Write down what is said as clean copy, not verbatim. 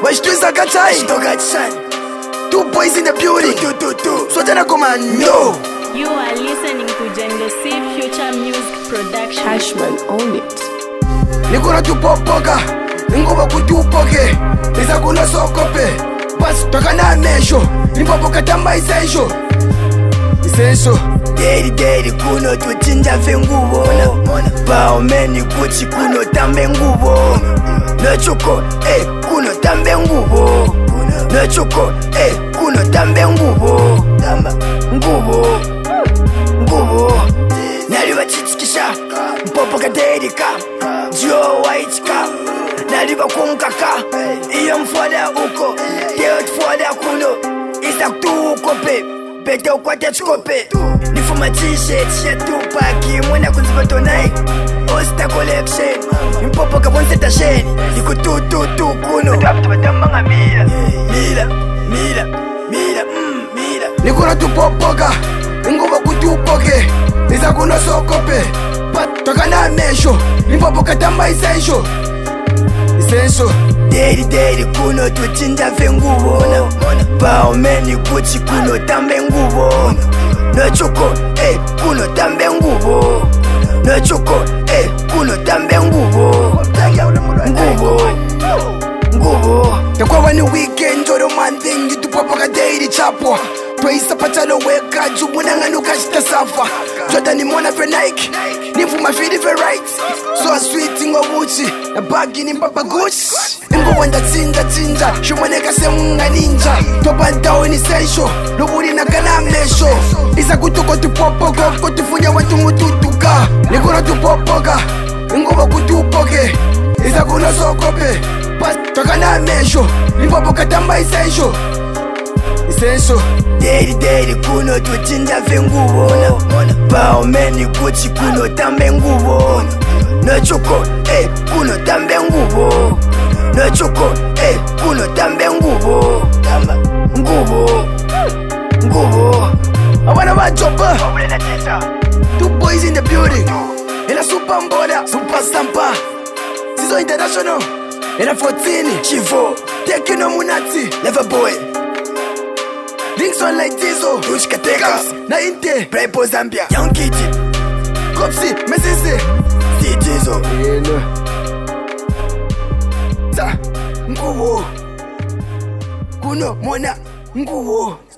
Wesh twist akatai. Two boys in the building. Swatana commando. You are listening to Django C Future Music Production. Ashman on it. Nikona tupopoka, ngoba kutupoke. Iza kuna sokope. Bas toka na mesho. Nipopoka tamba essential. Essential. Daddy kuno tuchinja vengubo. Bao meni kuchi kuno tambe ngubo. Nechoko kuno tambe ngubo. Nechoko kuno tambe ngubo. Ngubo. Naliva chichikisha mpopoka dedika Joe waichika Naliva kumkaka Iyo mfoda uko Teot foda kuno Isa kutu ukope Bete ukwate chikope Nifuma t-shirt Shetupaki Mwena kunzipato Nike Osta collection Mpopoka bonseta sheni Niku tu kuno Tuwapitabadamanga Mila Nikuna tupopoka Ngoba kutupoke Iza kuna sokope Toka na mesho Nipopoka tamba essential Daddy kuno tuchinja vengubo Bao meni kuchi kuno tambe ngubo Nechoko kuno tambe ngubo Nechoko kuno tambe ngubo Ngubo Takwa wani weekend Joro man thing Tupopoka daddy chapo Twaisa patalo weka Jumuna nganuka shita safa Jota ni mwana fe Nike Nifuma fidi fe right So sweet ingo Gucci Na bagi ni mbaba Gucci Ingo wanda tinja Shumaneka se munga ninja Topa ntao ni essential Luburi na kana mesho Isa kutuko tupopoka Kutufunya watu mututuka Nikuna tupopoka Ingo wa kutupoke Isa kuna sokope Toka na mesho Nipopoka tamba essential Daddy kuno tuchinja vengubo Bao meni kuchi kuno tambe ngubo Nechoko kuno tambe ngubo Nechoko kuno tambe ngubo Ngubo Awana wajoba Two boys in the building Ela super mboda Super sampa Sizo international Ela 14 Chivo Tekino Munati Never boy Links on like Tizo Dushka Tekas Na Inte Prepo Zambia Young Kitty Kopsi Mesisi Si Tizo Sa Ngubo Kuno Mona Ngubo